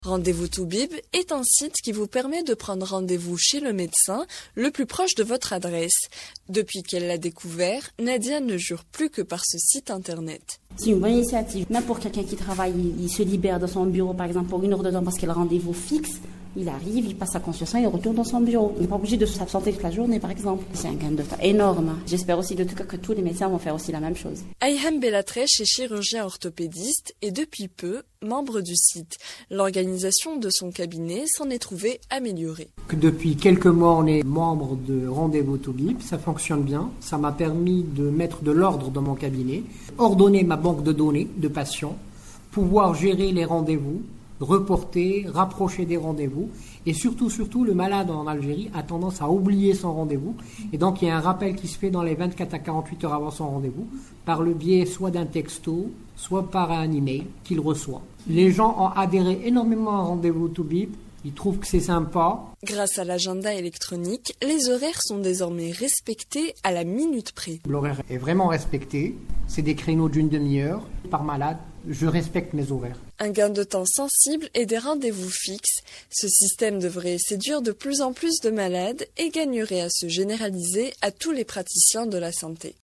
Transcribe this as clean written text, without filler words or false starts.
Rendez-vous Toubib est un site qui vous permet de prendre rendez-vous chez le médecin le plus proche de votre adresse. Depuis qu'elle l'a découvert, Nadia ne jure plus que par ce site internet. C'est une bonne initiative. Même pour quelqu'un qui travaille, il se libère de son bureau par exemple pour 1 heure de temps parce qu'il a rendez-vous fixe. Il arrive, il passe sa consultation, il retourne dans son bureau. Il n'est pas obligé de s'absenter toute la journée, par exemple. C'est un gain de temps énorme. J'espère aussi de tout cas que tous les médecins vont faire aussi la même chose. Ayham Bellatrèche est chirurgien orthopédiste et depuis peu membre du site. L'organisation de son cabinet s'en est trouvée améliorée. Depuis quelques mois, on est membre de Rendez-vous Toubib. Ça fonctionne bien. Ça m'a permis de mettre de l'ordre dans mon cabinet, ordonner ma banque de données de patients, pouvoir gérer les rendez-vous, reporter, rapprocher des rendez-vous et surtout le malade en Algérie a tendance à oublier son rendez-vous et donc il y a un rappel qui se fait dans les 24 à 48 heures avant son rendez-vous par le biais soit d'un texto, soit par un email qu'il reçoit. Les gens ont adhéré énormément à Rendez-vous Toubib, ils trouvent que c'est sympa. Grâce à l'agenda électronique, les horaires sont désormais respectés à la minute près. L'horaire est vraiment respecté, c'est des créneaux d'une demi-heure par malade. Je respecte mes horaires. Un gain de temps sensible et des rendez-vous fixes. Ce système devrait séduire de plus en plus de malades et gagnerait à se généraliser à tous les praticiens de la santé.